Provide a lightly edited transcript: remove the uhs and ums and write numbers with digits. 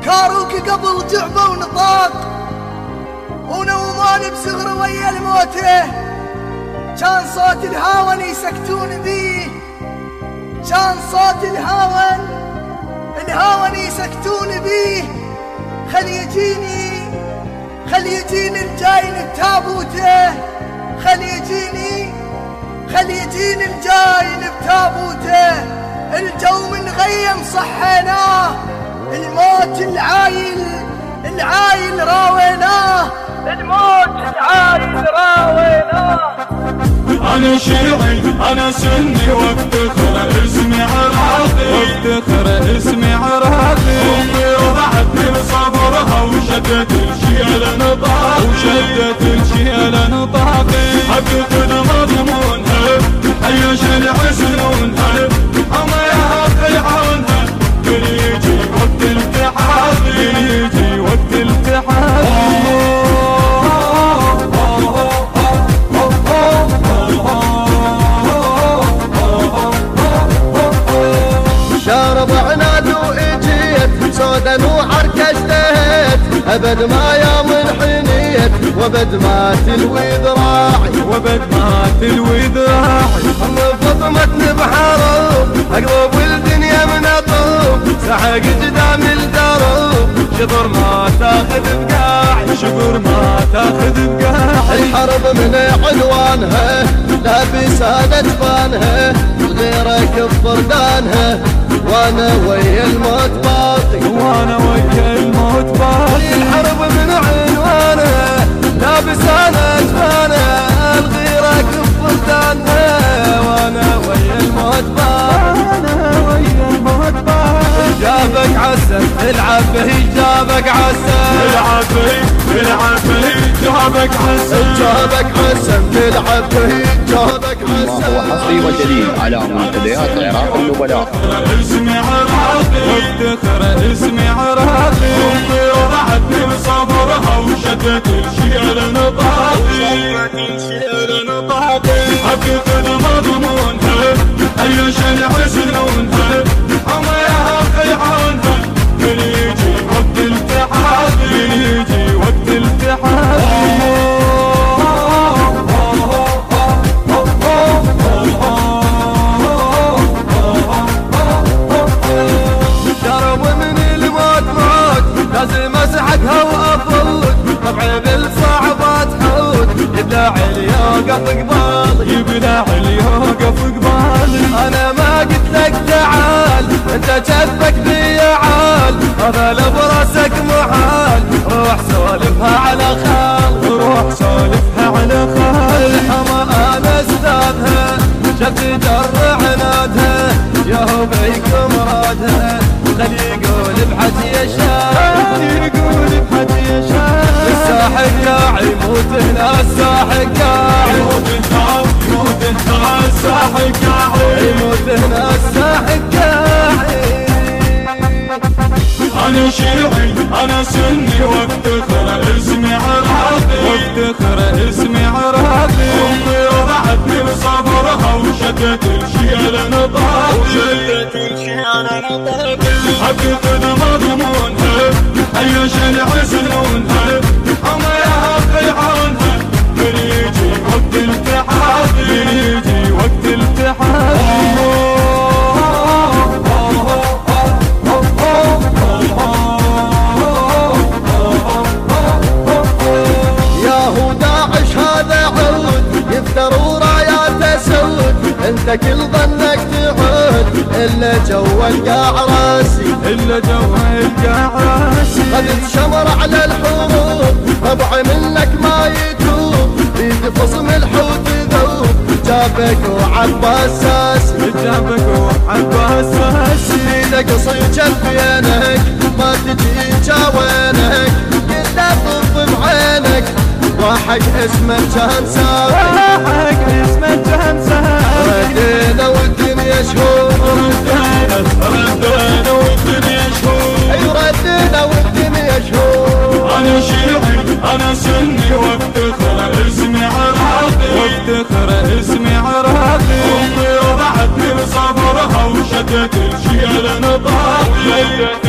كاروك قبل جعبه ونطاق، ونومان بصغر ويا الموته، كان صوت الهاون يسكتون بيه، كان صوت الهاون يسكتون بيه. خل يجيني الجاين بتابوته، خل يجيني الجاين بتابوته. الجو من غيم صحيناه، الموت العايل راويناه، الموت العايل راويناه. أنا شيعي أنا سني وافتخر اسمي عراقي، أمي وضعتني بصبرها وشدت الشيل نطاقي، حققت مضمونها حيش العسنونها، الله يهقي عنها من يجي وقت التحاقي. شارب عناد واجيت سودا وحركة اشتهيت، ابد ما يوم انحنيت وابد ما تلوي ذراعي، فطمتني بحروب اقلب الدنيا من اطوب، سحق قدام الدروب شبر ما تاخذ بقاعي، الحرب من عنوانها لابسة اجفانها، غيرك بفردانها وانا ويا الموت باقي، الحرب من عنوانها لابسة اجفانها، غيرك بفردانها وانا ويا الموت باقي. جابك عسل العب به، جابك عسل العب به، جابك عسل العب به، جابك عسل. هو حصري وجديد على منتديات عراق النبلاء. اسمي عراقي، أمي وضعتني بصبرها وشدت الشيل نطاقي، حققت مضمونها حيش العسنونها، الله يهقي عنها من يجي وقت التحاقي. شرب من الموت موت لازم اسحقها وافوت، طبعي بالصعبات حوت، يبلع اليوقف قبالي، انا ما قلت لك تعال انت جذبك بي عال، هذا لو براسك محال، روح سولفها على خال، الحما انا استاذها، شفت جر عنادها، ياهو بيكم مرادها، خلي يقول بحجي شاعر، الساحق قاعي يموت هنا، الساحق قاعي يموت هنا، الساحق قاعي. أنا شيعي أنا سني وافتخر اسمي عراقي، أمي وضعتني بصبرها وشدت الشيل نطاقي، حققت مضمونها حيش العسنونها، الله يهقي عنها من يجي وقت التحاقي. ياهو داعش هذا عود يفتروا رايات سود، انت كل ظنك تعود الا جوا القاع راسي، خذت شمر على الحروب، ربعي منك ما يتوب، بيد فصم الحوت ذوب، جابك وعباس ساسي، ايدك صيجة بينك ما تجي جاوينك، كله طب بعينك، واحد اسمه كان سابق، ردينا والدنيا شهور، ردينا والدنيا شهور. أنا شيعي أنا سني وافتخر اسمي عراقي، أمي وضعتني بصبرها وشدت الشيل نطاقي،